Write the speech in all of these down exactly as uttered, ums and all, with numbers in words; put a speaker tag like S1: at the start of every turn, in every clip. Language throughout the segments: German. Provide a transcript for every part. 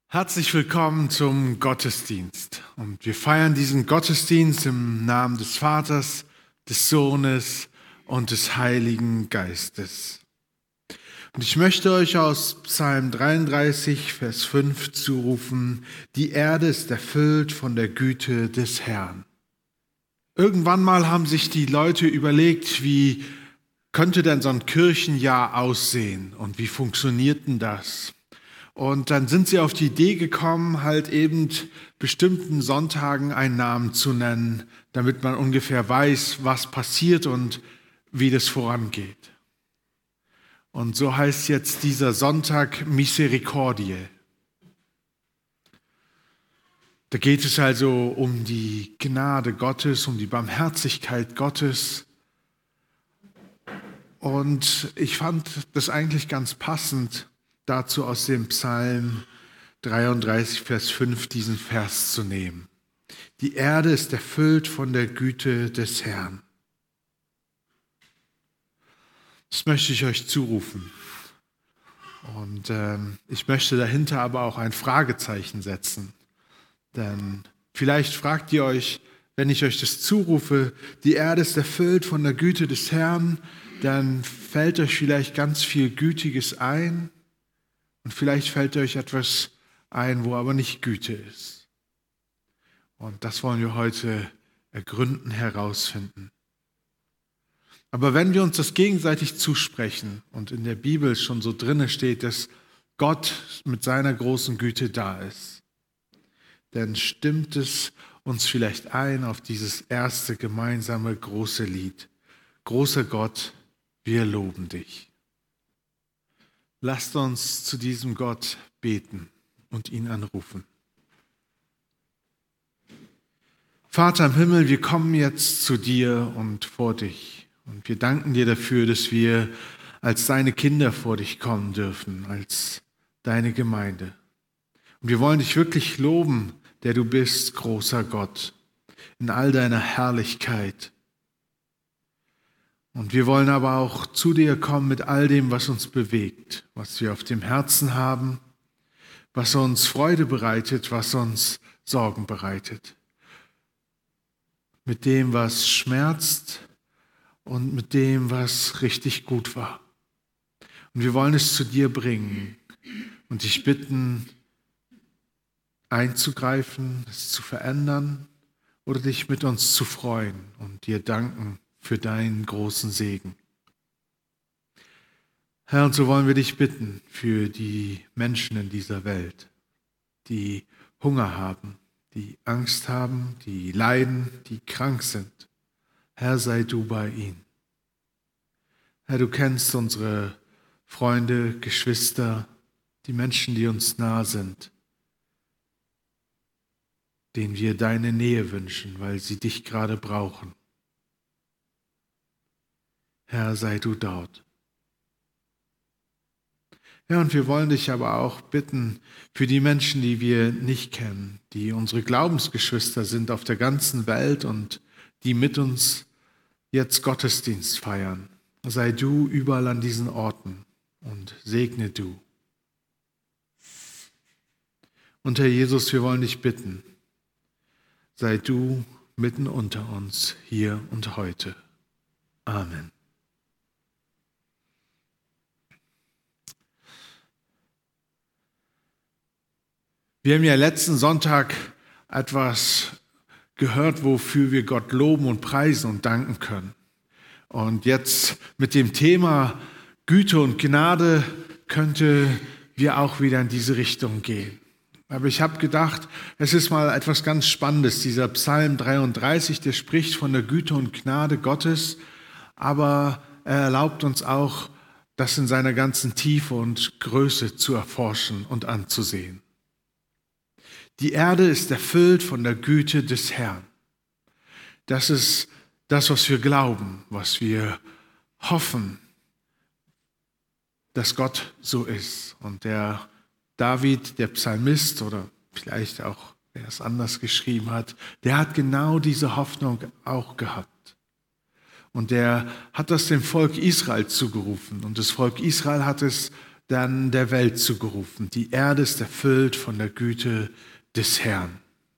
S1: Herzlich willkommen zum Gottesdienst. Und wir feiern diesen Gottesdienst im Namen des Vaters, des Sohnes und des Heiligen Geistes. Und ich möchte euch aus Psalm dreiunddreißig, Vers fünf zurufen: Die Erde ist erfüllt von der Güte des Herrn. Irgendwann mal haben sich die Leute überlegt, wie könnte denn so ein Kirchenjahr aussehen und wie funktioniert denn das? Und dann sind sie auf die Idee gekommen, halt eben bestimmten Sonntagen einen Namen zu nennen, damit man ungefähr weiß, was passiert und wie das vorangeht. Und so heißt jetzt dieser Sonntag Misericordiae. Da geht es also um die Gnade Gottes, um die Barmherzigkeit Gottes. Und ich fand das eigentlich ganz passend, dazu aus dem Psalm dreiunddreißig, Vers fünf diesen Vers zu nehmen. Die Erde ist erfüllt von der Güte des Herrn. Das möchte ich euch zurufen. Und ähm, ich möchte dahinter aber auch ein Fragezeichen setzen. Denn vielleicht fragt ihr euch, wenn ich euch das zurufe, die Erde ist erfüllt von der Güte des Herrn, dann fällt euch vielleicht ganz viel Gütiges ein. Und vielleicht fällt euch etwas ein, wo aber nicht Güte ist. Und das wollen wir heute ergründen, herausfinden. Aber wenn wir uns das gegenseitig zusprechen und in der Bibel schon so drinne steht, dass Gott mit seiner großen Güte da ist, dann stimmt es uns vielleicht ein auf dieses erste gemeinsame große Lied. Großer Gott, wir loben dich. Lasst uns zu diesem Gott beten und ihn anrufen. Vater im Himmel, wir kommen jetzt zu dir und vor dich. Und wir danken dir dafür, dass wir als deine Kinder vor dich kommen dürfen, als deine Gemeinde. Und wir wollen dich wirklich loben, der du bist, großer Gott, in all deiner Herrlichkeit. Und wir wollen aber auch zu dir kommen mit all dem, was uns bewegt, was wir auf dem Herzen haben, was uns Freude bereitet, was uns Sorgen bereitet. Mit dem, was schmerzt und mit dem, was richtig gut war. Und wir wollen es zu dir bringen und dich bitten, einzugreifen, es zu verändern oder dich mit uns zu freuen und dir danken für deinen großen Segen. Herr, und so wollen wir dich bitten für die Menschen in dieser Welt, die Hunger haben, die Angst haben, die leiden, die krank sind. Herr, sei du bei ihnen. Herr, du kennst unsere Freunde, Geschwister, die Menschen, die uns nah sind, denen wir deine Nähe wünschen, weil sie dich gerade brauchen. Herr, sei du dort. Ja, und wir wollen dich aber auch bitten für die Menschen, die wir nicht kennen, die unsere Glaubensgeschwister sind auf der ganzen Welt und die mit uns jetzt Gottesdienst feiern. Sei du überall an diesen Orten und segne du. Und Herr Jesus, wir wollen dich bitten, sei du mitten unter uns, hier und heute. Amen. Wir haben ja letzten Sonntag etwas gehört, wofür wir Gott loben und preisen und danken können. Und jetzt mit dem Thema Güte und Gnade könnte wir auch wieder in diese Richtung gehen. Aber ich habe gedacht, es ist mal etwas ganz Spannendes. Dieser Psalm dreiunddreißig, der spricht von der Güte und Gnade Gottes, aber er erlaubt uns auch, das in seiner ganzen Tiefe und Größe zu erforschen und anzusehen. Die Erde ist erfüllt von der Güte des Herrn. Das ist das, was wir glauben, was wir hoffen, dass Gott so ist. Und der David, der Psalmist oder vielleicht auch, wer es anders geschrieben hat, der hat genau diese Hoffnung auch gehabt. Und der hat das dem Volk Israel zugerufen. Und das Volk Israel hat es dann der Welt zugerufen. Die Erde ist erfüllt von der Güte des Herrn.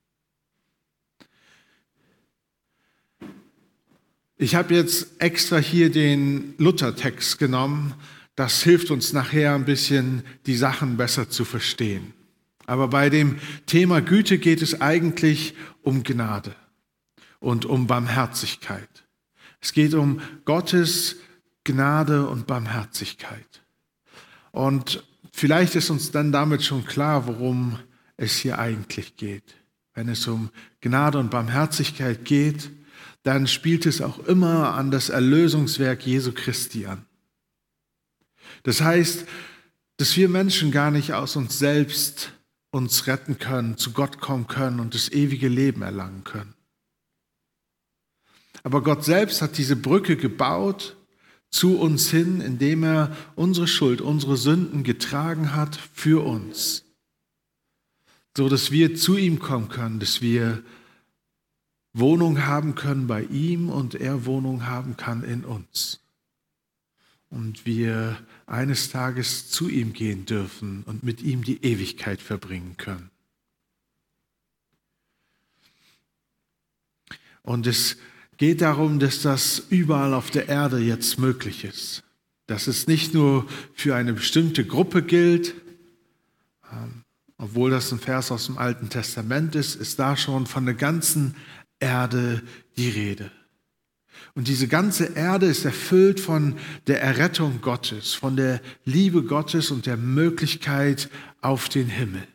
S1: Ich habe jetzt extra hier den Luthertext genommen. Das hilft uns nachher ein bisschen, die Sachen besser zu verstehen. Aber bei dem Thema Güte geht es eigentlich um Gnade und um Barmherzigkeit. Es geht um Gottes Gnade und Barmherzigkeit. Und vielleicht ist uns dann damit schon klar, worum es hier eigentlich geht. Wenn es um Gnade und Barmherzigkeit geht, dann spielt es auch immer an das Erlösungswerk Jesu Christi an. Das heißt, dass wir Menschen gar nicht aus uns selbst uns retten können, zu Gott kommen können und das ewige Leben erlangen können. Aber Gott selbst hat diese Brücke gebaut zu uns hin, indem er unsere Schuld, unsere Sünden getragen hat für uns, so dass wir zu ihm kommen können, dass wir Wohnung haben können bei ihm und er Wohnung haben kann in uns. Und wir eines Tages zu ihm gehen dürfen und mit ihm die Ewigkeit verbringen können. Und es geht darum, dass das überall auf der Erde jetzt möglich ist. Dass es nicht nur für eine bestimmte Gruppe gilt, obwohl das ein Vers aus dem Alten Testament ist, ist da schon von der ganzen Erde die Rede. Und diese ganze Erde ist erfüllt von der Errettung Gottes, von der Liebe Gottes und der Möglichkeit auf den Himmel.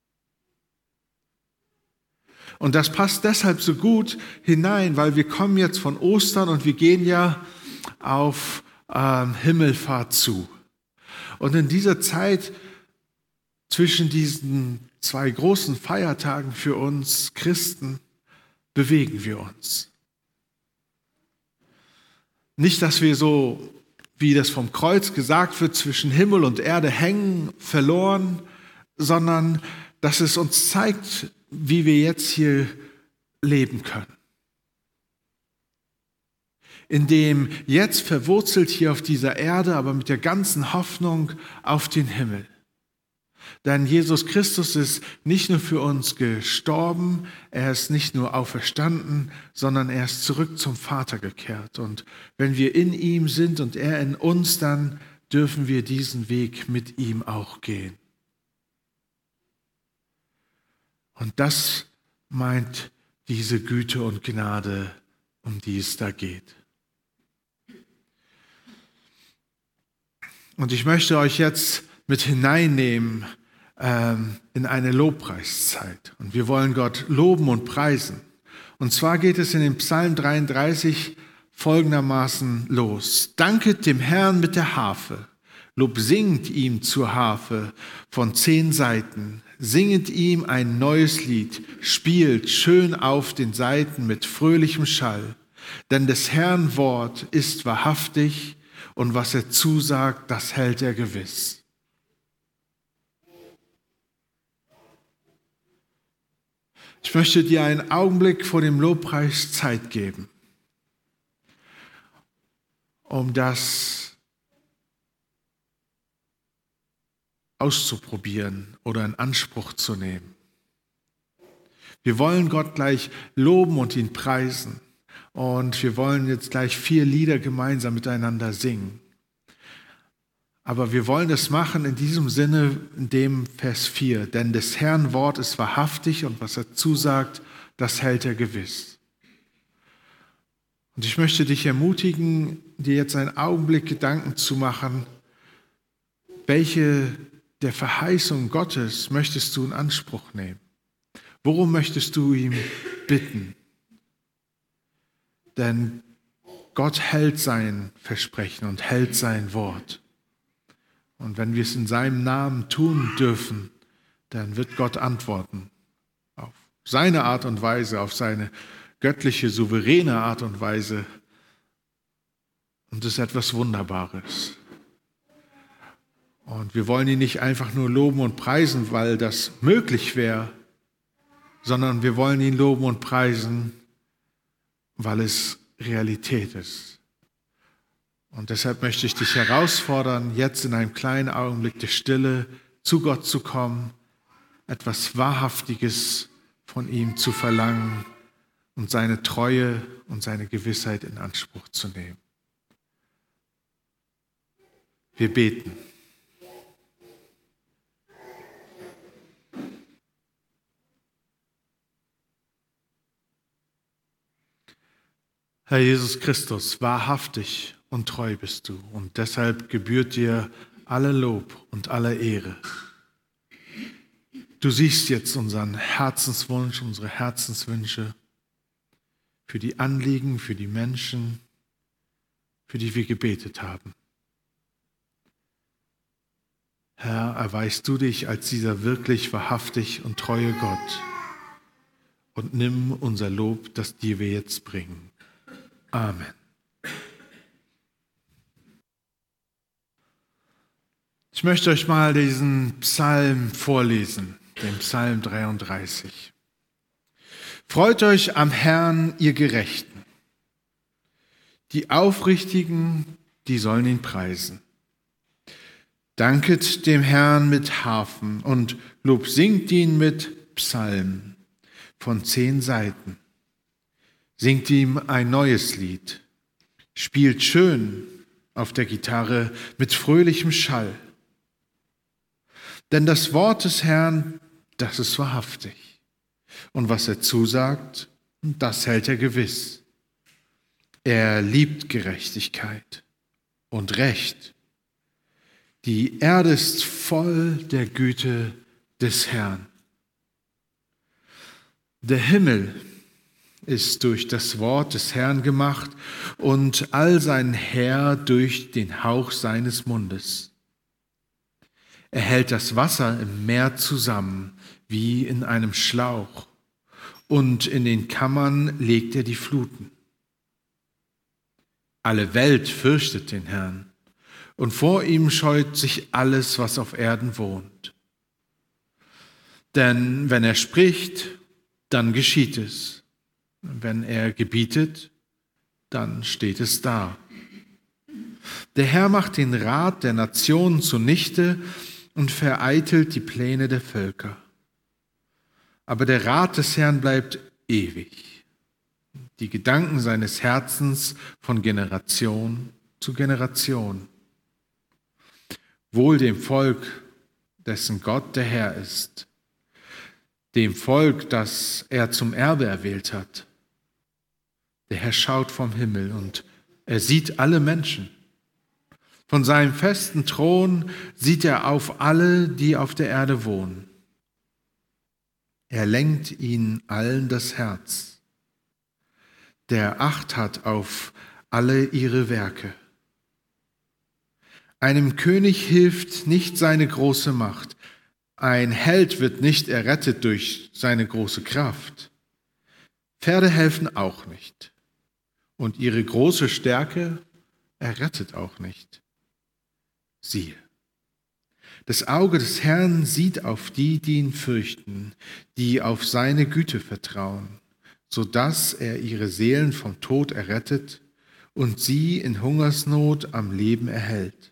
S1: Und das passt deshalb so gut hinein, weil wir kommen jetzt von Ostern und wir gehen ja auf ähm, Himmelfahrt zu. Und in dieser Zeit zwischen diesen zwei großen Feiertagen für uns Christen bewegen wir uns. Nicht, dass wir so, wie das vom Kreuz gesagt wird, zwischen Himmel und Erde hängen, verloren, sondern dass es uns zeigt, wie wir jetzt hier leben können. Indem jetzt verwurzelt hier auf dieser Erde, aber mit der ganzen Hoffnung auf den Himmel. Denn Jesus Christus ist nicht nur für uns gestorben, er ist nicht nur auferstanden, sondern er ist zurück zum Vater gekehrt. Und wenn wir in ihm sind und er in uns, dann dürfen wir diesen Weg mit ihm auch gehen. Und das meint diese Güte und Gnade, um die es da geht. Und ich möchte euch jetzt mit hineinnehmen ähm, in eine Lobpreiszeit. Und wir wollen Gott loben und preisen. Und zwar geht es in dem Psalm dreiunddreißig folgendermaßen los. Danket dem Herrn mit der Harfe. Lob singt ihm zur Harfe von zehn Saiten. Singet ihm ein neues Lied. Spielt schön auf den Saiten mit fröhlichem Schall. Denn des Herrn Wort ist wahrhaftig und was er zusagt, das hält er gewiss. Ich möchte dir einen Augenblick vor dem Lobpreis Zeit geben, um das auszuprobieren oder in Anspruch zu nehmen. Wir wollen Gott gleich loben und ihn preisen. Und wir wollen jetzt gleich vier Lieder gemeinsam miteinander singen. Aber wir wollen das machen in diesem Sinne, in dem Vers vier. Denn des Herrn Wort ist wahrhaftig und was er zusagt, das hält er gewiss. Und ich möchte dich ermutigen, dir jetzt einen Augenblick Gedanken zu machen, welche der Verheißung Gottes möchtest du in Anspruch nehmen? Worum möchtest du ihm bitten? Denn Gott hält sein Versprechen und hält sein Wort. Und wenn wir es in seinem Namen tun dürfen, dann wird Gott antworten. Auf seine Art und Weise, auf seine göttliche, souveräne Art und Weise. Und das ist etwas Wunderbares. Und wir wollen ihn nicht einfach nur loben und preisen, weil das möglich wäre, sondern wir wollen ihn loben und preisen, weil es Realität ist. Und deshalb möchte ich dich herausfordern, jetzt in einem kleinen Augenblick der Stille zu Gott zu kommen, etwas Wahrhaftiges von ihm zu verlangen und seine Treue und seine Gewissheit in Anspruch zu nehmen. Wir beten. Herr Jesus Christus, wahrhaftig und treu bist du und deshalb gebührt dir alle Lob und alle Ehre. Du siehst jetzt unseren Herzenswunsch, unsere Herzenswünsche für die Anliegen, für die Menschen, für die wir gebetet haben. Herr, erweist du dich als dieser wirklich wahrhaftig und treue Gott und nimm unser Lob, das dir wir jetzt bringen. Amen. Ich möchte euch mal diesen Psalm vorlesen, den Psalm dreiunddreißig. Freut euch am Herrn, ihr Gerechten. Die Aufrichtigen, die sollen ihn preisen. Danket dem Herrn mit Harfen und Lob singt ihn mit Psalmen von zehn Seiten. Singt ihm ein neues Lied, spielt schön auf der Gitarre mit fröhlichem Schall. Denn das Wort des Herrn, das ist wahrhaftig. Und was er zusagt, das hält er gewiss. Er liebt Gerechtigkeit und Recht. Die Erde ist voll der Güte des Herrn. Der Himmel ist durch das Wort des Herrn gemacht und all sein Heer durch den Hauch seines Mundes. Er hält das Wasser im Meer zusammen wie in einem Schlauch und in den Kammern legt er die Fluten. Alle Welt fürchtet den Herrn und vor ihm scheut sich alles, was auf Erden wohnt. Denn wenn er spricht, dann geschieht es. Wenn er gebietet, dann steht es da. Der Herr macht den Rat der Nationen zunichte und vereitelt die Pläne der Völker. Aber der Rat des Herrn bleibt ewig, die Gedanken seines Herzens von Generation zu Generation. Wohl dem Volk, dessen Gott der Herr ist, dem Volk, das er zum Erbe erwählt hat. Der Herr schaut vom Himmel und er sieht alle Menschen. Von seinem festen Thron sieht er auf alle, die auf der Erde wohnen. Er lenkt ihnen allen das Herz, der Acht hat auf alle ihre Werke. Einem König hilft nicht seine große Macht. Ein Held wird nicht errettet durch seine große Kraft. Pferde helfen auch nicht. Und ihre große Stärke errettet auch nicht. Siehe, das Auge des Herrn sieht auf die, die ihn fürchten, die auf seine Güte vertrauen, sodass er ihre Seelen vom Tod errettet und sie in Hungersnot am Leben erhält.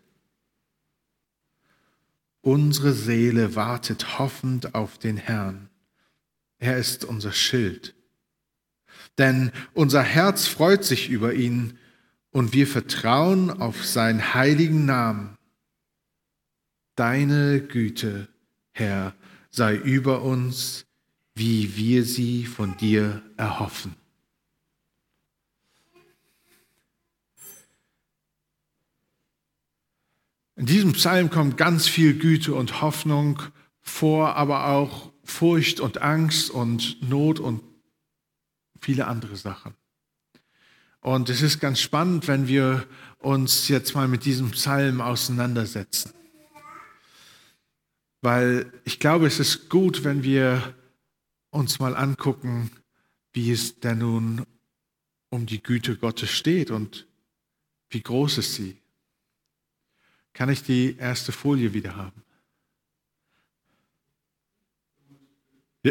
S1: Unsere Seele wartet hoffend auf den Herrn. Er ist unser Schild. Denn unser Herz freut sich über ihn und wir vertrauen auf seinen heiligen Namen. Deine Güte, Herr, sei über uns, wie wir sie von dir erhoffen. In diesem Psalm kommt ganz viel Güte und Hoffnung vor, aber auch Furcht und Angst und Not und viele andere Sachen. Und es ist ganz spannend, wenn wir uns jetzt mal mit diesem Psalm auseinandersetzen. Weil ich glaube, es ist gut, wenn wir uns mal angucken, wie es denn nun um die Güte Gottes steht und wie groß ist sie. Kann ich die erste Folie wieder haben? Ja.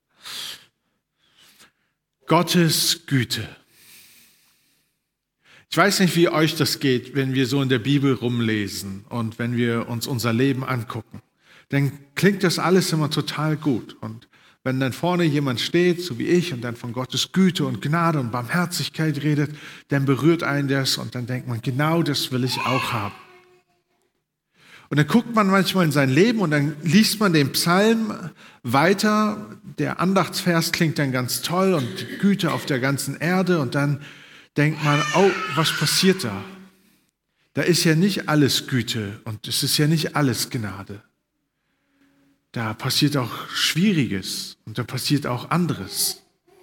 S1: Gottes Güte. Ich weiß nicht, wie euch das geht, wenn wir so in der Bibel rumlesen und wenn wir uns unser Leben angucken. Dann klingt das alles immer total gut. Und wenn dann vorne jemand steht, so wie ich, und dann von Gottes Güte und Gnade und Barmherzigkeit redet, dann berührt einen das und dann denkt man, genau das will ich auch haben. Und dann guckt man manchmal in sein Leben und dann liest man den Psalm weiter. Der Andachtsvers klingt dann ganz toll und die Güte auf der ganzen Erde. Und dann denkt man, oh, was passiert da? Da ist ja nicht alles Güte und es ist ja nicht alles Gnade. Da passiert auch Schwieriges und da passiert auch anderes.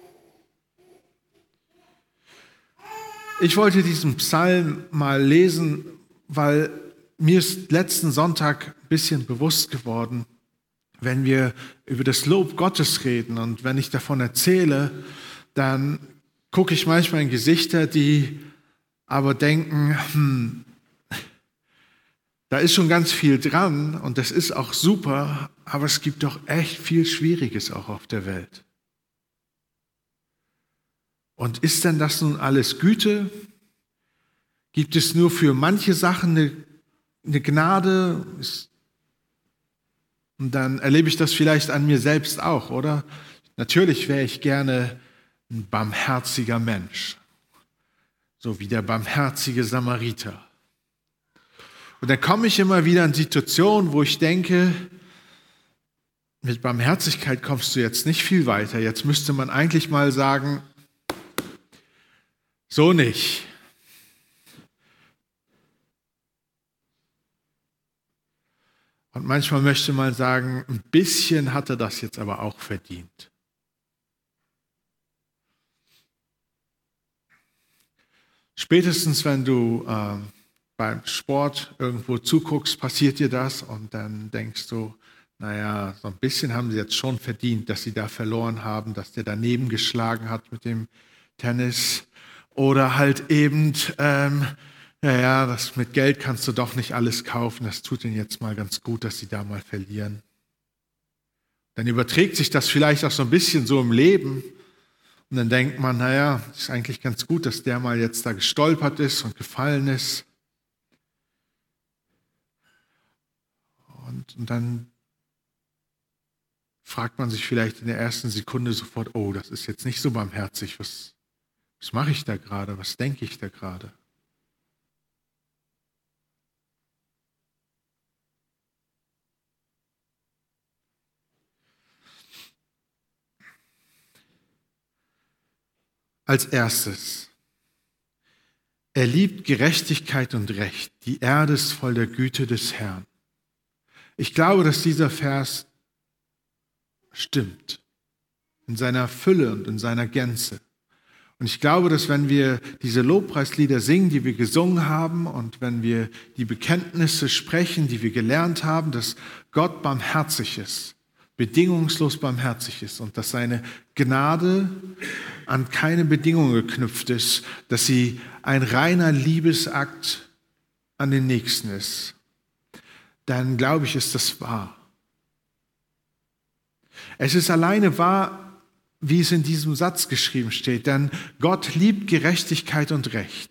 S1: Ich wollte diesen Psalm mal lesen, weil mir ist letzten Sonntag ein bisschen bewusst geworden, wenn wir über das Lob Gottes reden und wenn ich davon erzähle, dann gucke ich manchmal in Gesichter, die aber denken, hm, da ist schon ganz viel dran und das ist auch super, aber es gibt doch echt viel Schwieriges auch auf der Welt. Und ist denn das nun alles Güte? Gibt es nur für manche Sachen eine, eine Gnade? Und dann erlebe ich das vielleicht an mir selbst auch, oder? Natürlich wäre ich gerne ein barmherziger Mensch, so wie der barmherzige Samariter. Und dann komme ich immer wieder in Situationen, wo ich denke, mit Barmherzigkeit kommst du jetzt nicht viel weiter. Jetzt müsste man eigentlich mal sagen, so nicht. Und manchmal möchte man sagen, ein bisschen hat er das jetzt aber auch verdient. Spätestens, wenn du äh, beim Sport irgendwo zuguckst, passiert dir das und dann denkst du, naja, so ein bisschen haben sie jetzt schon verdient, dass sie da verloren haben, dass der daneben geschlagen hat mit dem Tennis. Oder halt eben, ähm, naja, das mit Geld kannst du doch nicht alles kaufen, das tut ihnen jetzt mal ganz gut, dass sie da mal verlieren. Dann überträgt sich das vielleicht auch so ein bisschen so im Leben. Und dann denkt man, naja, ist eigentlich ganz gut, dass der mal jetzt da gestolpert ist und gefallen ist. Und, und dann fragt man sich vielleicht in der ersten Sekunde sofort, oh, das ist jetzt nicht so barmherzig. Was, was mache ich da gerade? Was denke ich da gerade? Als erstes, er liebt Gerechtigkeit und Recht. Die Erde ist voll der Güte des Herrn. Ich glaube, dass dieser Vers stimmt, in seiner Fülle und in seiner Gänze. Und ich glaube, dass wenn wir diese Lobpreislieder singen, die wir gesungen haben, und wenn wir die Bekenntnisse sprechen, die wir gelernt haben, dass Gott barmherzig ist, bedingungslos barmherzig ist und dass seine Gnade an keine Bedingungen geknüpft ist, dass sie ein reiner Liebesakt an den Nächsten ist, dann glaube ich, ist das wahr. Es ist alleine wahr, wie es in diesem Satz geschrieben steht, denn Gott liebt Gerechtigkeit und Recht.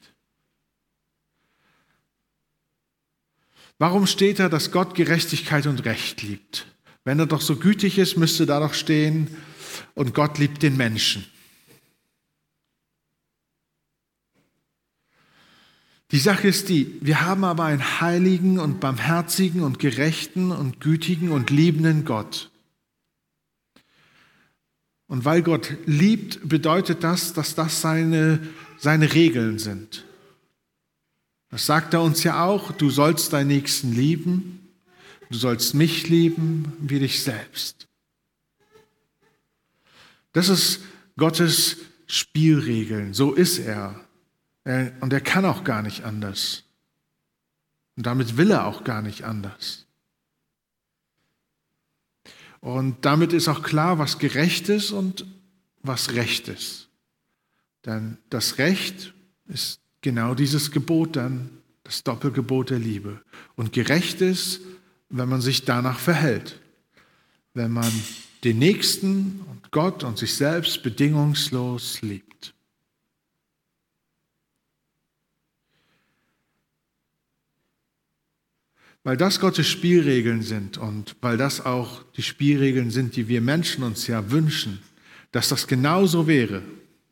S1: Warum steht da, dass Gott Gerechtigkeit und Recht liebt? Wenn er doch so gütig ist, müsste da doch stehen, und Gott liebt den Menschen. Die Sache ist die, wir haben aber einen heiligen und barmherzigen und gerechten und gütigen und liebenden Gott. Und weil Gott liebt, bedeutet das, dass das seine, seine Regeln sind. Das sagt er uns ja auch, du sollst deinen Nächsten lieben. Du sollst mich lieben wie dich selbst. Das ist Gottes Spielregeln. So ist er. Und er kann auch gar nicht anders. Und damit will er auch gar nicht anders. Und damit ist auch klar, was gerecht ist und was recht ist. Denn das Recht ist genau dieses Gebot dann, das Doppelgebot der Liebe. Und gerecht ist, wenn man sich danach verhält, wenn man den Nächsten und Gott und sich selbst bedingungslos liebt. weil das Gottes Spielregeln sind und weil das auch die Spielregeln sind, die wir Menschen uns ja wünschen, dass das genauso wäre.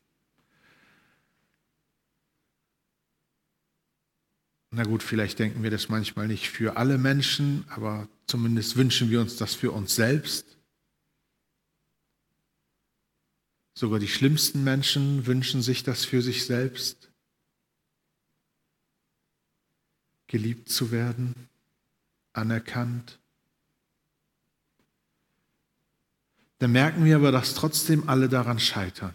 S1: Na gut, vielleicht denken wir das manchmal nicht für alle Menschen, aber zumindest wünschen wir uns das für uns selbst. Sogar die schlimmsten Menschen wünschen sich das für sich selbst, geliebt zu werden, anerkannt. Dann merken wir aber, dass trotzdem alle daran scheitern.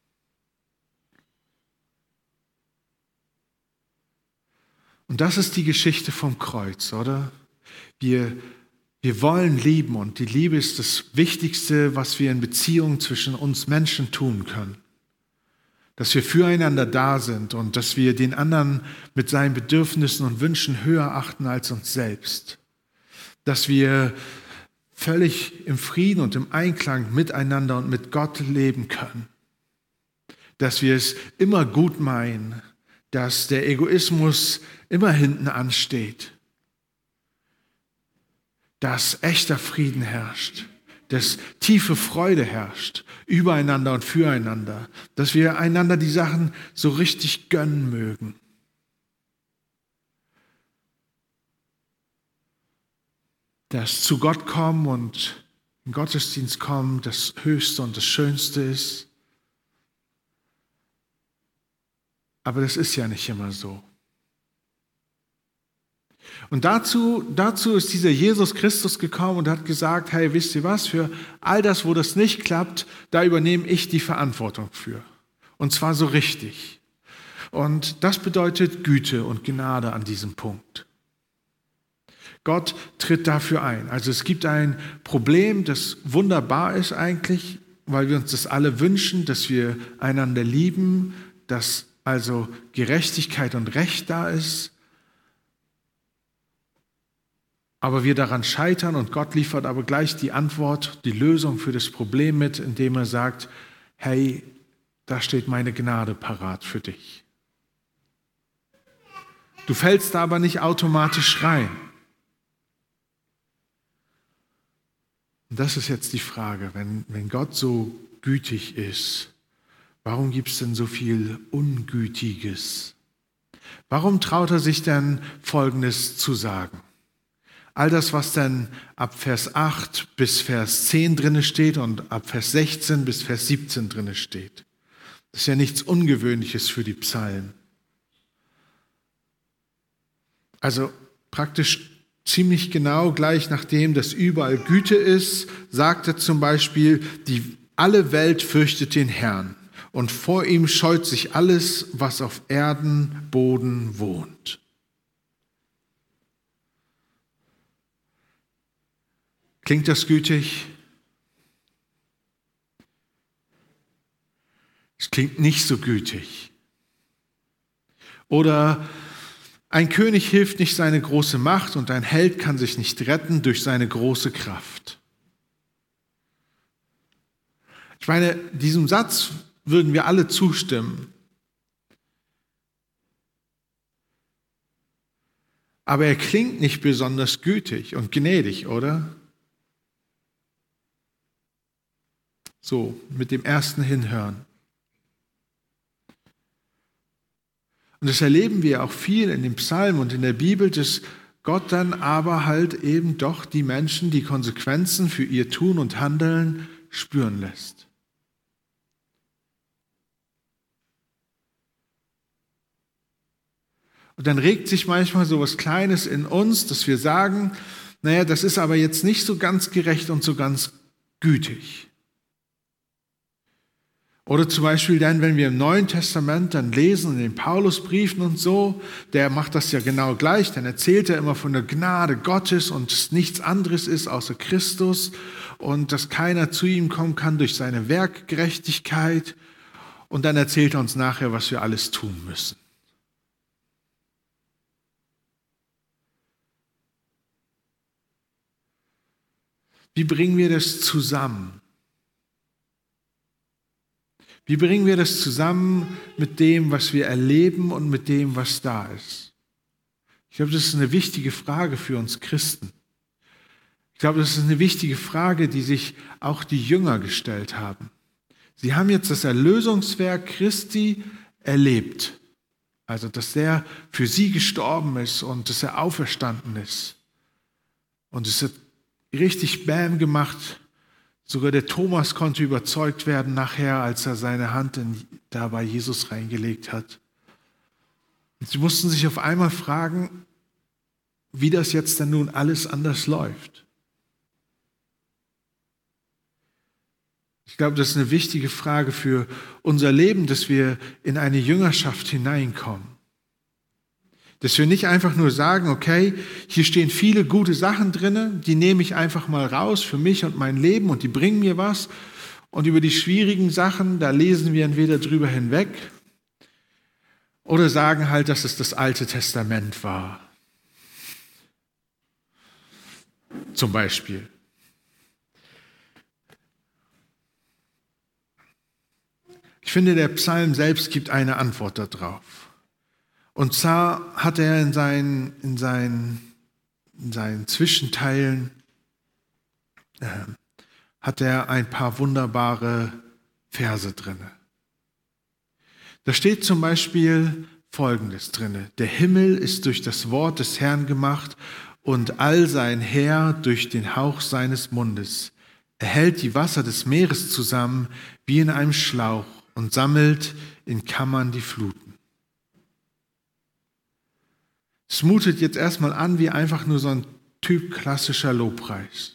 S1: Und das ist die Geschichte vom Kreuz, oder? Wir, wir wollen lieben und die Liebe ist das Wichtigste, was wir in Beziehungen zwischen uns Menschen tun können. Dass wir füreinander da sind und dass wir den anderen mit seinen Bedürfnissen und Wünschen höher achten als uns selbst. Dass wir völlig im Frieden und im Einklang miteinander und mit Gott leben können. Dass wir es immer gut meinen, dass der Egoismus immer hinten ansteht, dass echter Frieden herrscht, dass tiefe Freude herrscht, übereinander und füreinander, dass wir einander die Sachen so richtig gönnen mögen. Dass zu Gott kommen und in Gottesdienst kommen das Höchste und das Schönste ist. Aber das ist ja nicht immer so. Und dazu, dazu ist dieser Jesus Christus gekommen und hat gesagt, hey, wisst ihr was, für all das, wo das nicht klappt, da übernehme ich die Verantwortung für. Und zwar so richtig. Und das bedeutet Güte und Gnade an diesem Punkt. Gott tritt dafür ein. Also es gibt ein Problem, das wunderbar ist eigentlich, weil wir uns das alle wünschen, dass wir einander lieben, dass also Gerechtigkeit und Recht da ist. Aber wir daran scheitern und Gott liefert aber gleich die Antwort, die Lösung für das Problem mit, indem er sagt, hey, da steht meine Gnade parat für dich. Du fällst da aber nicht automatisch rein. Und das ist jetzt die Frage, wenn, wenn Gott so gütig ist, warum gibt es denn so viel Ungütiges? Warum traut er sich denn Folgendes zu sagen? All das, was dann ab Vers acht bis Vers zehn drinne steht und ab Vers sechzehn bis Vers siebzehn drinne steht. Das ist ja nichts Ungewöhnliches für die Psalmen. Also praktisch ziemlich genau gleich nachdem, dass überall Güte ist, sagt er zum Beispiel, die alle Welt fürchtet den Herrn und vor ihm scheut sich alles, was auf Erden, Boden wohnt. Klingt das gütig? Es klingt nicht so gütig. Oder ein König hilft nicht seine große Macht und ein Held kann sich nicht retten durch seine große Kraft. Ich meine, diesem Satz würden wir alle zustimmen. Aber er klingt nicht besonders gütig und gnädig, oder? So, mit dem ersten Hinhören. Und das erleben wir auch viel in den Psalmen und in der Bibel, dass Gott dann aber halt eben doch die Menschen die Konsequenzen für ihr Tun und Handeln spüren lässt. Und dann regt sich manchmal so was Kleines in uns, dass wir sagen, naja, das ist aber jetzt nicht so ganz gerecht und so ganz gütig. Oder zum Beispiel dann, wenn wir im Neuen Testament dann lesen, in den Paulusbriefen und so, der macht das ja genau gleich, dann erzählt er immer von der Gnade Gottes und es nichts anderes ist außer Christus und dass keiner zu ihm kommen kann durch seine Werkgerechtigkeit und dann erzählt er uns nachher, was wir alles tun müssen. Wie bringen wir das zusammen? Wie bringen wir das zusammen mit dem, was wir erleben und mit dem, was da ist? Ich glaube, das ist eine wichtige Frage für uns Christen. Ich glaube, das ist eine wichtige Frage, die sich auch die Jünger gestellt haben. Sie haben jetzt das Erlösungswerk Christi erlebt. Also, dass er für sie gestorben ist und dass er auferstanden ist. Und es hat richtig Bäm gemacht. Sogar der Thomas konnte überzeugt werden nachher, als er seine Hand in, da bei Jesus reingelegt hat. Und sie mussten sich auf einmal fragen, wie das jetzt denn nun alles anders läuft. Ich glaube, das ist eine wichtige Frage für unser Leben, dass wir in eine Jüngerschaft hineinkommen. Dass wir nicht einfach nur sagen, okay, hier stehen viele gute Sachen drin, die nehme ich einfach mal raus für mich und mein Leben und die bringen mir was. Und über die schwierigen Sachen, da lesen wir entweder drüber hinweg oder sagen halt, dass es das Alte Testament war. Zum Beispiel. Ich finde, der Psalm selbst gibt eine Antwort darauf. Und zwar hat er in seinen, in seinen, in seinen Zwischenteilen äh, hat er ein paar wunderbare Verse drin. Da steht zum Beispiel Folgendes drin: Der Himmel ist durch das Wort des Herrn gemacht und all sein Heer durch den Hauch seines Mundes. Er hält die Wasser des Meeres zusammen wie in einem Schlauch und sammelt in Kammern die Fluten. Es mutet jetzt erstmal an wie einfach nur so ein Typ klassischer Lobpreis.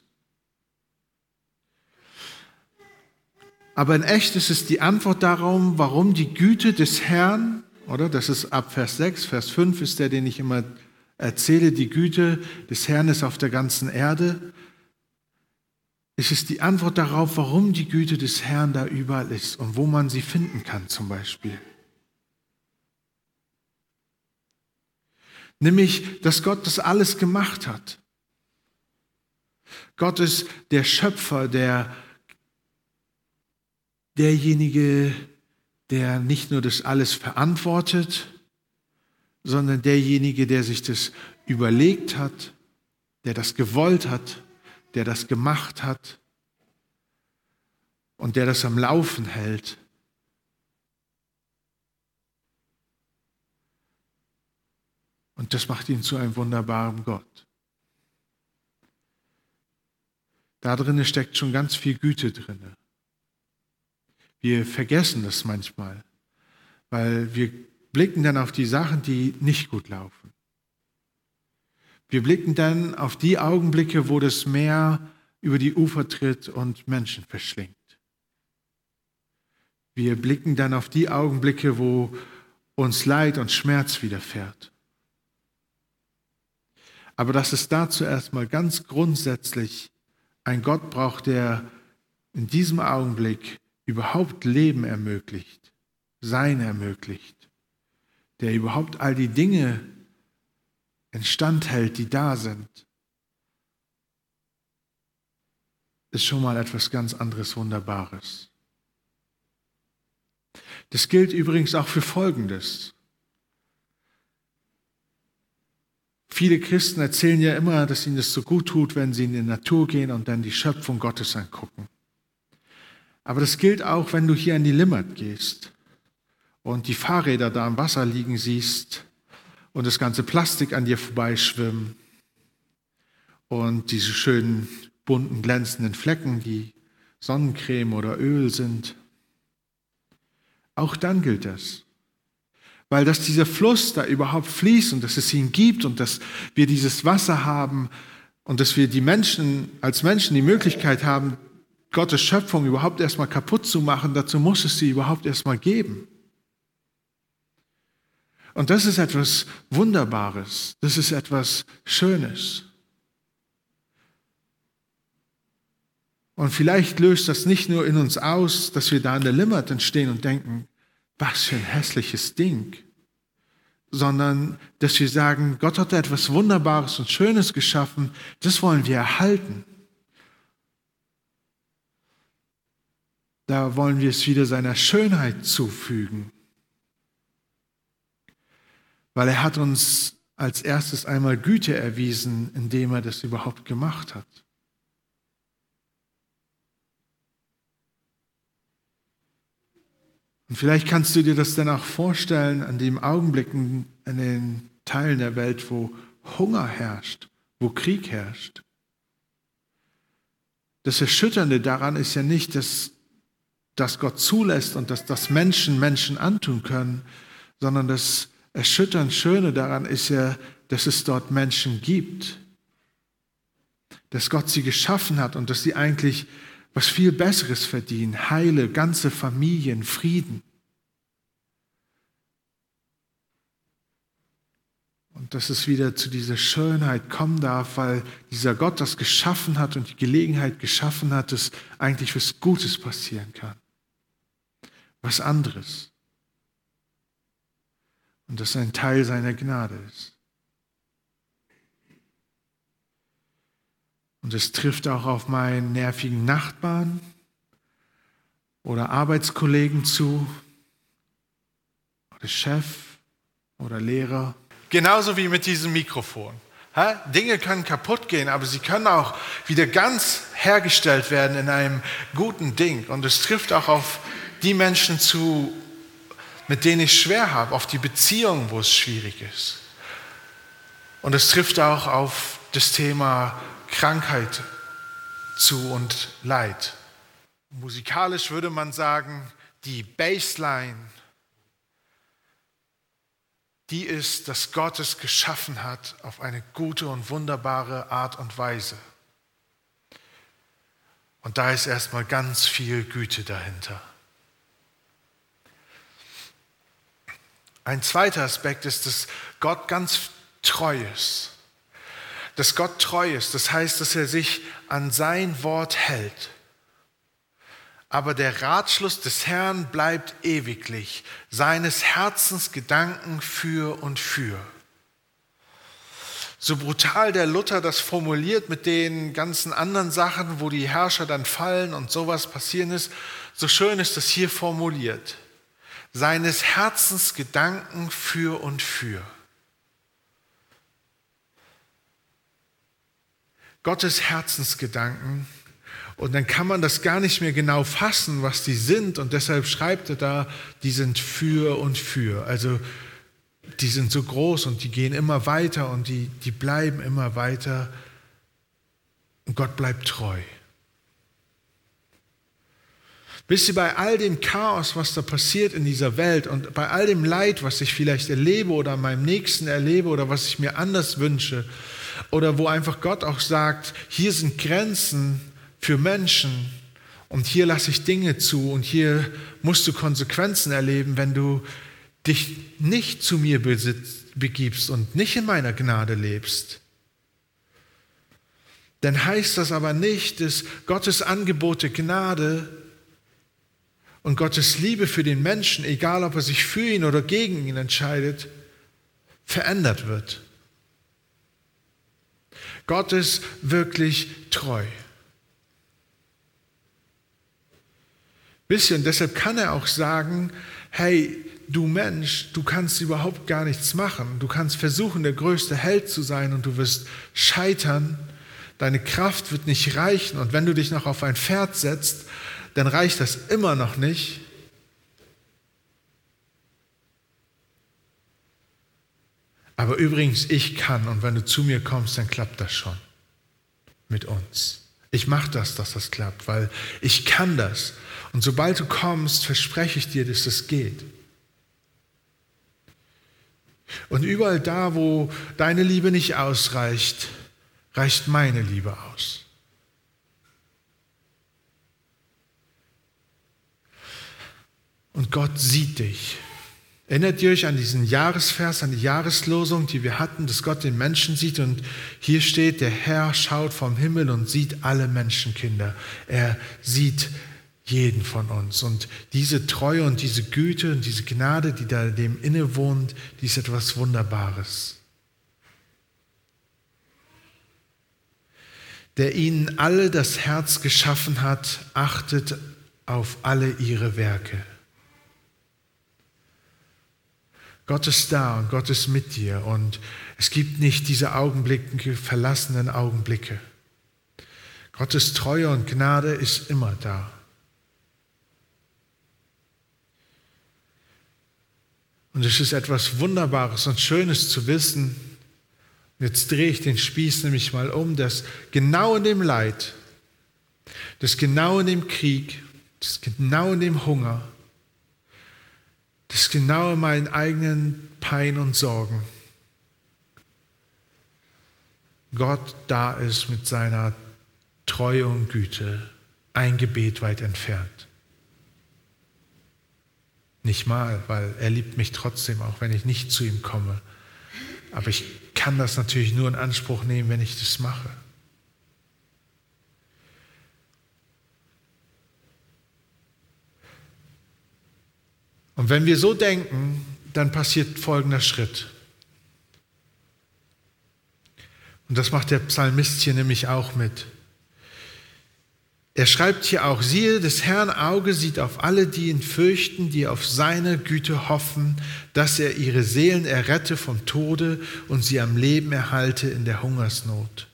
S1: Aber in echt ist es die Antwort darauf, warum die Güte des Herrn, oder das ist ab Vers sechs, Vers fünf ist der, den ich immer erzähle, die Güte des Herrn ist auf der ganzen Erde. Es ist die Antwort darauf, warum die Güte des Herrn da überall ist und wo man sie finden kann zum Beispiel. Nämlich, dass Gott das alles gemacht hat. Gott ist der Schöpfer, der, derjenige, der nicht nur das alles verantwortet, sondern derjenige, der sich das überlegt hat, der das gewollt hat, der das gemacht hat und der das am Laufen hält. Und das macht ihn zu einem wunderbaren Gott. Da drin steckt schon ganz viel Güte drin. Wir vergessen das manchmal, weil wir blicken dann auf die Sachen, die nicht gut laufen. Wir blicken dann auf die Augenblicke, wo das Meer über die Ufer tritt und Menschen verschlingt. Wir blicken dann auf die Augenblicke, wo uns Leid und Schmerz widerfährt. Aber dass es dazu erstmal ganz grundsätzlich einen Gott braucht, der in diesem Augenblick überhaupt Leben ermöglicht, Sein ermöglicht, der überhaupt all die Dinge instand hält, die da sind, ist schon mal etwas ganz anderes, Wunderbares. Das gilt übrigens auch für Folgendes. Viele Christen erzählen ja immer, dass ihnen das so gut tut, wenn sie in die Natur gehen und dann die Schöpfung Gottes angucken. Aber das gilt auch, wenn du hier an die Limmat gehst und die Fahrräder da am Wasser liegen siehst und das ganze Plastik an dir vorbeischwimmen und diese schönen, bunten, glänzenden Flecken, die Sonnencreme oder Öl sind. Auch dann gilt das. Weil dass dieser Fluss da überhaupt fließt und dass es ihn gibt und dass wir dieses Wasser haben und dass wir die Menschen als Menschen die Möglichkeit haben, Gottes Schöpfung überhaupt erstmal kaputt zu machen, dazu muss es sie überhaupt erstmal geben. Und das ist etwas Wunderbares, das ist etwas Schönes. Und vielleicht löst das nicht nur in uns aus, dass wir da an der Limmat stehen und denken, was für ein hässliches Ding, sondern dass wir sagen, Gott hat etwas Wunderbares und Schönes geschaffen, das wollen wir erhalten. Da wollen wir es wieder seiner Schönheit zufügen. Weil er hat uns als erstes einmal Güte erwiesen, indem er das überhaupt gemacht hat. Und vielleicht kannst du dir das dann auch vorstellen an den Augenblicken, in den Teilen der Welt, wo Hunger herrscht, wo Krieg herrscht. Das Erschütternde daran ist ja nicht, dass, dass Gott zulässt und dass das Menschen Menschen antun können, sondern das erschütternd Schöne daran ist ja, dass es dort Menschen gibt. Dass Gott sie geschaffen hat und dass sie eigentlich was viel Besseres verdienen. Heile, ganze Familien, Frieden. Und dass es wieder zu dieser Schönheit kommen darf, weil dieser Gott das geschaffen hat und die Gelegenheit geschaffen hat, dass eigentlich was Gutes passieren kann. Was anderes. Und das ein Teil seiner Gnade ist. Und es trifft auch auf meinen nervigen Nachbarn oder Arbeitskollegen zu oder Chef oder Lehrer. Genauso wie mit diesem Mikrofon. Dinge können kaputt gehen, aber sie können auch wieder ganz hergestellt werden in einem guten Ding. Und es trifft auch auf die Menschen zu, mit denen ich schwer habe, auf die Beziehungen, wo es schwierig ist. Und es trifft auch auf das Thema Krankheit zu und Leid. Musikalisch würde man sagen, die Bassline, die ist, dass Gott es geschaffen hat auf eine gute und wunderbare Art und Weise. Und da ist erstmal ganz viel Güte dahinter. Ein zweiter Aspekt ist, dass Gott ganz treu ist. Dass Gott treu ist, das heißt, dass er sich an sein Wort hält. Aber der Ratschluss des Herrn bleibt ewiglich, seines Herzens Gedanken für und für. So brutal der Luther das formuliert mit den ganzen anderen Sachen, wo die Herrscher dann fallen und sowas passieren ist, so schön ist das hier formuliert. Seines Herzens Gedanken für und für. Gottes Herzensgedanken. Und dann kann man das gar nicht mehr genau fassen, was die sind. Und deshalb schreibt er da, die sind für und für. Also die sind so groß und die gehen immer weiter und die, die bleiben immer weiter. Und Gott bleibt treu. Wisst ihr, bei all dem Chaos, was da passiert in dieser Welt und bei all dem Leid, was ich vielleicht erlebe oder an meinem Nächsten erlebe oder was ich mir anders wünsche oder wo einfach Gott auch sagt, hier sind Grenzen für Menschen und hier lasse ich Dinge zu und hier musst du Konsequenzen erleben, wenn du dich nicht zu mir begibst und nicht in meiner Gnade lebst. Dann heißt das aber nicht, dass Gottes Angebot der Gnade und Gottes Liebe für den Menschen, egal ob er sich für ihn oder gegen ihn entscheidet, verändert wird. Gott ist wirklich treu. Wisst ihr, und deshalb kann er auch sagen, hey, du Mensch, du kannst überhaupt gar nichts machen. Du kannst versuchen, der größte Held zu sein und du wirst scheitern. Deine Kraft wird nicht reichen. Und wenn du dich noch auf ein Pferd setzt, dann reicht das immer noch nicht. Aber übrigens, ich kann und wenn du zu mir kommst, dann klappt das schon mit uns. Ich mache das, dass das klappt, weil ich kann das. Und sobald du kommst, verspreche ich dir, dass das geht. Und überall da, wo deine Liebe nicht ausreicht, reicht meine Liebe aus. Und Gott sieht dich. Erinnert ihr euch an diesen Jahresvers, an die Jahreslosung, die wir hatten, dass Gott den Menschen sieht und hier steht, der Herr schaut vom Himmel und sieht alle Menschenkinder. Er sieht jeden von uns und diese Treue und diese Güte und diese Gnade, die da dem innewohnt, die ist etwas Wunderbares. Der ihnen alle das Herz geschaffen hat, achtet auf alle ihre Werke. Gott ist da und Gott ist mit dir und es gibt nicht diese Augenblicke, verlassenen Augenblicke. Gottes Treue und Gnade ist immer da. Und es ist etwas Wunderbares und Schönes zu wissen, jetzt drehe ich den Spieß nämlich mal um, dass genau in dem Leid, dass genau in dem Krieg, dass genau in dem Hunger, dass genau in meinen eigenen Pein und Sorgen Gott da ist mit seiner Treue und Güte, ein Gebet weit entfernt. Nicht mal, weil er liebt mich trotzdem, auch wenn ich nicht zu ihm komme. Aber ich kann das natürlich nur in Anspruch nehmen, wenn ich das mache. Und wenn wir so denken, dann passiert folgender Schritt. Und das macht der Psalmist hier nämlich auch mit. Er schreibt hier auch, siehe, des Herrn Auge sieht auf alle, die ihn fürchten, die auf seine Güte hoffen, dass er ihre Seelen errette vom Tode und sie am Leben erhalte in der Hungersnot.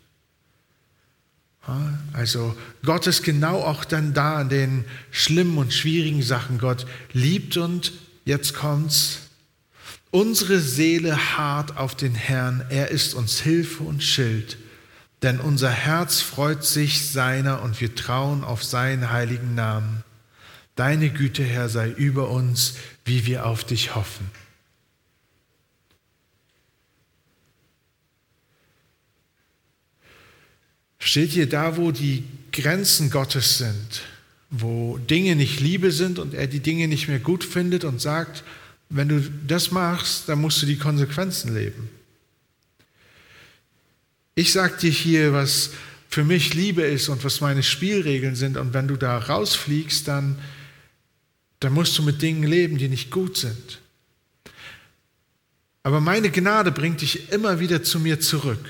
S1: Also Gott ist genau auch dann da an den schlimmen und schwierigen Sachen. Gott liebt und jetzt kommt's. Unsere Seele harrt auf den Herrn, er ist uns Hilfe und Schild. Denn unser Herz freut sich seiner und wir trauen auf seinen heiligen Namen. Deine Güte, Herr, sei über uns, wie wir auf dich hoffen. Steht ihr da, wo die Grenzen Gottes sind, wo Dinge nicht Liebe sind und er die Dinge nicht mehr gut findet und sagt, wenn du das machst, dann musst du die Konsequenzen leben. Ich sage dir hier, was für mich Liebe ist und was meine Spielregeln sind. Und wenn du da rausfliegst, dann, dann musst du mit Dingen leben, die nicht gut sind. Aber meine Gnade bringt dich immer wieder zu mir zurück.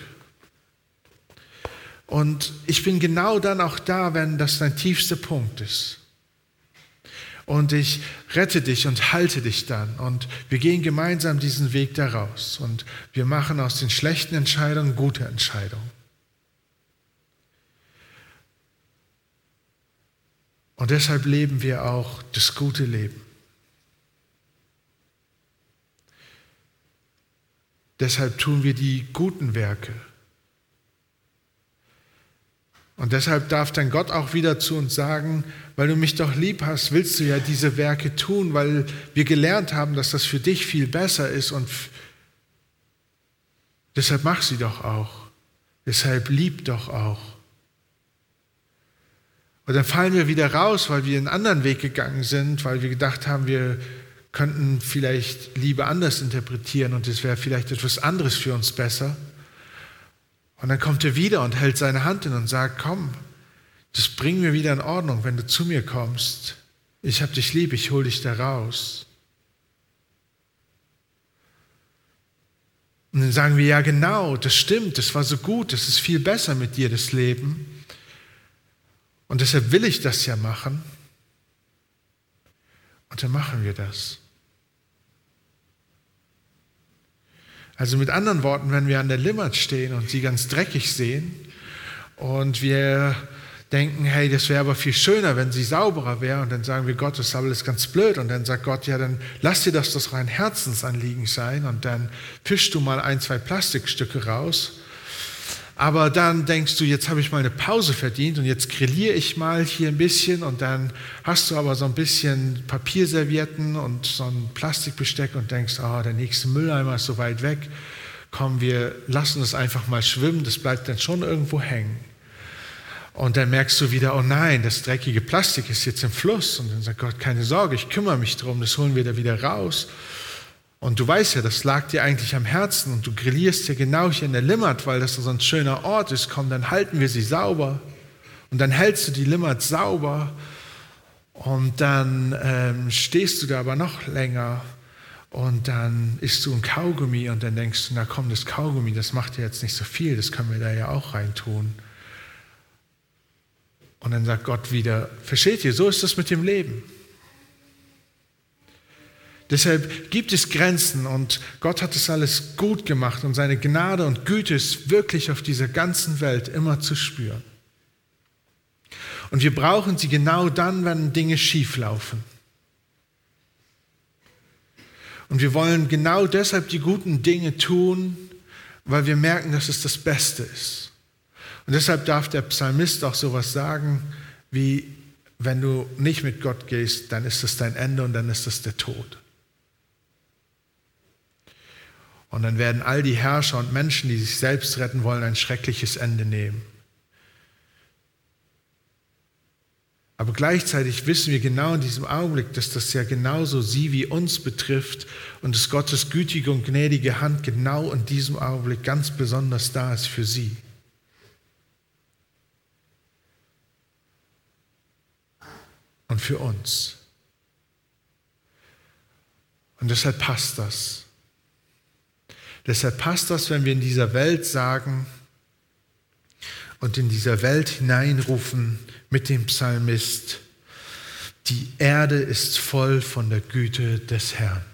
S1: Und ich bin genau dann auch da, wenn das dein tiefster Punkt ist. Und ich rette dich und halte dich dann. Und wir gehen gemeinsam diesen Weg daraus. Und wir machen aus den schlechten Entscheidungen gute Entscheidungen. Und deshalb leben wir auch das gute Leben. Deshalb tun wir die guten Werke. Und deshalb darf dann Gott auch wieder zu uns sagen, weil du mich doch lieb hast, willst du ja diese Werke tun, weil wir gelernt haben, dass das für dich viel besser ist und deshalb mach sie doch auch. Deshalb lieb doch auch. Und dann fallen wir wieder raus, weil wir einen anderen Weg gegangen sind, weil wir gedacht haben, wir könnten vielleicht Liebe anders interpretieren und es wäre vielleicht etwas anderes für uns besser. Und dann kommt er wieder und hält seine Hand hin und sagt, komm, das bringen wir wieder in Ordnung, wenn du zu mir kommst. Ich habe dich lieb, ich hole dich da raus. Und dann sagen wir, ja genau, das stimmt, das war so gut, das ist viel besser mit dir, das Leben. Und deshalb will ich das ja machen. Und dann machen wir das. Also mit anderen Worten, wenn wir an der Limmat stehen und sie ganz dreckig sehen und wir denken, hey, das wäre aber viel schöner, wenn sie sauberer wäre und dann sagen wir, Gott, das ist alles ganz blöd und dann sagt Gott, ja, dann lass dir das doch ein Herzensanliegen sein und dann fischst du mal ein, zwei Plastikstücke raus. Aber dann denkst du, jetzt habe ich mal eine Pause verdient und jetzt grilliere ich mal hier ein bisschen und dann hast du aber so ein bisschen Papierservietten und so ein Plastikbesteck und denkst, oh, der nächste Mülleimer ist so weit weg. Komm, wir lassen es einfach mal schwimmen, das bleibt dann schon irgendwo hängen. Und dann merkst du wieder, oh nein, das dreckige Plastik ist jetzt im Fluss. Und dann sagt Gott, keine Sorge, ich kümmere mich drum, das holen wir da wieder raus. Und du weißt ja, das lag dir eigentlich am Herzen und du grillierst ja genau hier in der Limmat, weil das so ein schöner Ort ist. Komm, dann halten wir sie sauber. Und dann hältst du die Limmat sauber und dann ähm, stehst du da aber noch länger und dann isst du ein Kaugummi und dann denkst du, na komm, das Kaugummi, das macht ja jetzt nicht so viel, das können wir da ja auch reintun. Und dann sagt Gott wieder, versteht ihr, so ist das mit dem Leben. Deshalb gibt es Grenzen und Gott hat es alles gut gemacht und seine Gnade und Güte ist wirklich auf dieser ganzen Welt immer zu spüren. Und wir brauchen sie genau dann, wenn Dinge schief laufen. Und wir wollen genau deshalb die guten Dinge tun, weil wir merken, dass es das Beste ist. Und deshalb darf der Psalmist auch sowas sagen, wie, wenn du nicht mit Gott gehst, dann ist das dein Ende und dann ist das der Tod. Und dann werden all die Herrscher und Menschen, die sich selbst retten wollen, ein schreckliches Ende nehmen. Aber gleichzeitig wissen wir genau in diesem Augenblick, dass das ja genauso sie wie uns betrifft und dass Gottes gütige und gnädige Hand genau in diesem Augenblick ganz besonders da ist für sie. Und für uns. Und deshalb passt das. Deshalb passt das, wenn wir in dieser Welt sagen und in dieser Welt hineinrufen mit dem Psalmist, die Erde ist voll von der Güte des Herrn.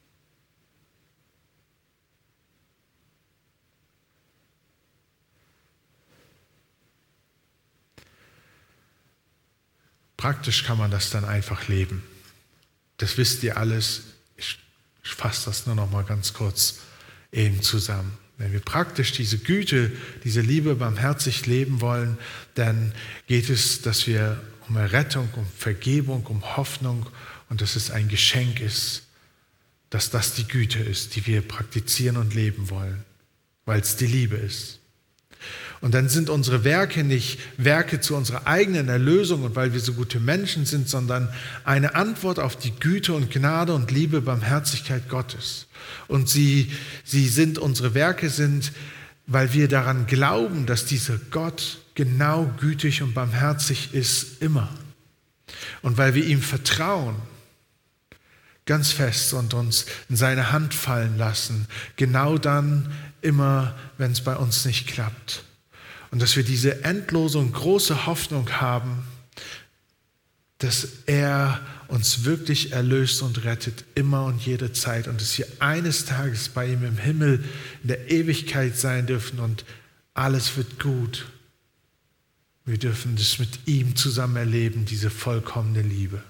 S1: Praktisch kann man das dann einfach leben. Das wisst ihr alles. Ich fasse das nur noch mal ganz kurz eben zusammen. Wenn wir praktisch diese Güte, diese Liebe barmherzig leben wollen, dann geht es, dass wir um Errettung, um Vergebung, um Hoffnung und dass es ein Geschenk ist, dass das die Güte ist, die wir praktizieren und leben wollen, weil es die Liebe ist. Und dann sind unsere Werke nicht Werke zu unserer eigenen Erlösung und weil wir so gute Menschen sind, sondern eine Antwort auf die Güte und Gnade und Liebe, Barmherzigkeit Gottes. Und sie, sie sind, unsere Werke sind, weil wir daran glauben, dass dieser Gott genau gütig und barmherzig ist, immer. Und weil wir ihm vertrauen, ganz fest und uns in seine Hand fallen lassen, genau dann, immer, wenn es bei uns nicht klappt. Und dass wir diese endlose und große Hoffnung haben, dass er uns wirklich erlöst und rettet, immer und jede Zeit. Und dass wir eines Tages bei ihm im Himmel in der Ewigkeit sein dürfen und alles wird gut. Wir dürfen das mit ihm zusammen erleben, diese vollkommene Liebe.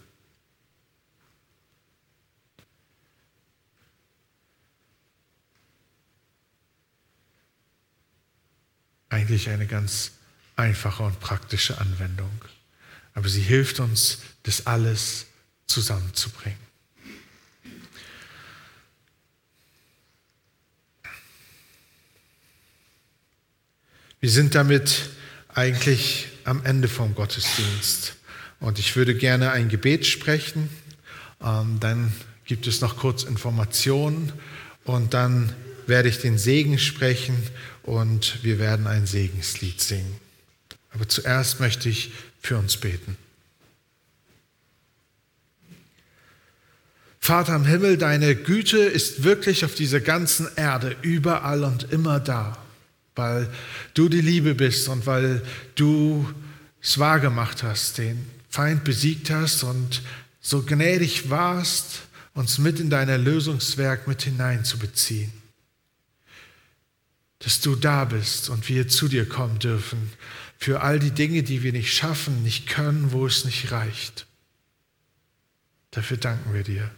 S1: Eigentlich eine ganz einfache und praktische Anwendung. Aber sie hilft uns, das alles zusammenzubringen. Wir sind damit eigentlich am Ende vom Gottesdienst. Und ich würde gerne ein Gebet sprechen. Ähm, dann gibt es noch kurz Informationen und dann werde ich den Segen sprechen und wir werden ein Segenslied singen. Aber zuerst möchte ich für uns beten. Vater im Himmel, deine Güte ist wirklich auf dieser ganzen Erde überall und immer da, weil du die Liebe bist und weil du es wahrgemacht hast, den Feind besiegt hast und so gnädig warst, uns mit in dein Erlösungswerk mit hineinzubeziehen. Dass du da bist und wir zu dir kommen dürfen für all die Dinge, die wir nicht schaffen, nicht können, wo es nicht reicht. Dafür danken wir dir.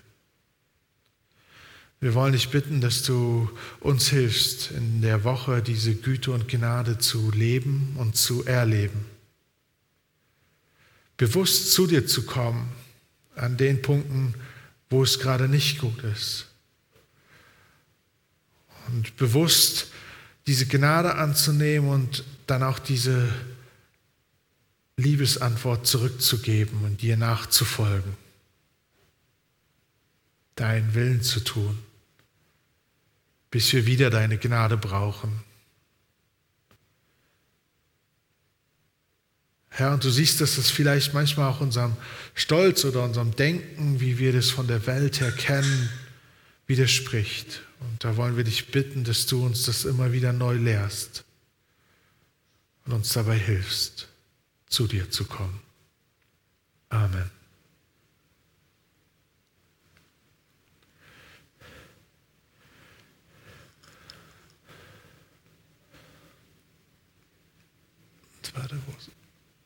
S1: Wir wollen dich bitten, dass du uns hilfst, in der Woche diese Güte und Gnade zu leben und zu erleben. Bewusst zu dir zu kommen an den Punkten, wo es gerade nicht gut ist. Und bewusst diese Gnade anzunehmen und dann auch diese Liebesantwort zurückzugeben und dir nachzufolgen, deinen Willen zu tun, bis wir wieder deine Gnade brauchen. Herr, und du siehst, dass das vielleicht manchmal auch unserem Stolz oder unserem Denken, wie wir das von der Welt her kennen, widerspricht. Und da wollen wir dich bitten, dass du uns das immer wieder neu lehrst und uns dabei hilfst, zu dir zu kommen. Amen. Warte, wo ist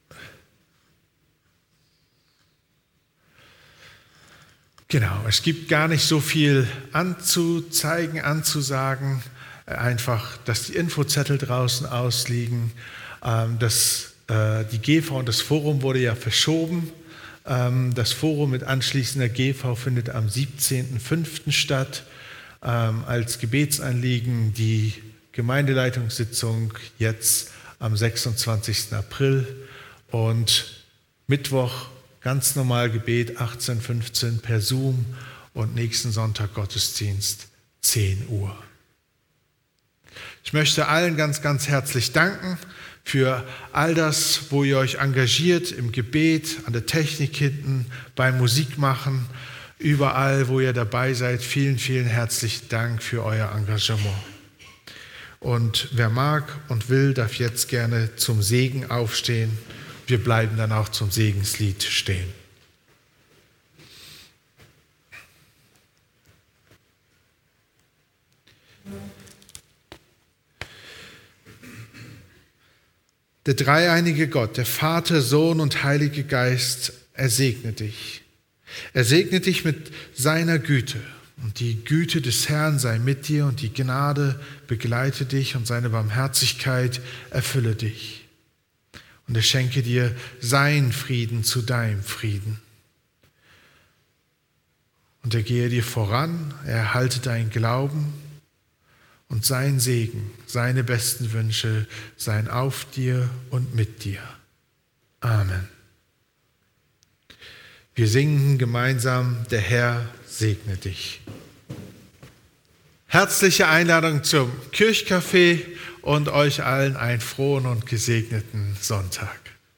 S1: Genau, es gibt gar nicht so viel anzuzeigen, anzusagen. Einfach, dass die Infozettel draußen ausliegen. Das, die G V und das Forum wurde ja verschoben. Das Forum mit anschließender G V findet am siebzehnten fünften statt. Als Gebetsanliegen die Gemeindeleitungssitzung jetzt am sechsundzwanzigsten April und Mittwoch ganz normal Gebet achtzehn Uhr fünfzehn per Zoom und nächsten Sonntag Gottesdienst zehn Uhr. Ich möchte allen ganz, ganz herzlich danken für all das, wo ihr euch engagiert im Gebet, an der Technik hinten, beim Musikmachen, überall, wo ihr dabei seid. Vielen, vielen herzlichen Dank für euer Engagement. Und wer mag und will, darf jetzt gerne zum Segen aufstehen. Wir bleiben dann auch zum Segenslied stehen. Der dreieinige Gott, der Vater, Sohn und Heilige Geist, er segne dich. Er segne dich mit seiner Güte. Und die Güte des Herrn sei mit dir und die Gnade begleite dich und seine Barmherzigkeit erfülle dich. Und er schenke dir seinen Frieden zu deinem Frieden. Und er gehe dir voran, er erhalte deinen Glauben und sein Segen, seine besten Wünsche seien auf dir und mit dir. Amen. Wir singen gemeinsam, der Herr segne dich. Herzliche Einladung zum Kirchcafé und euch allen einen frohen und gesegneten Sonntag.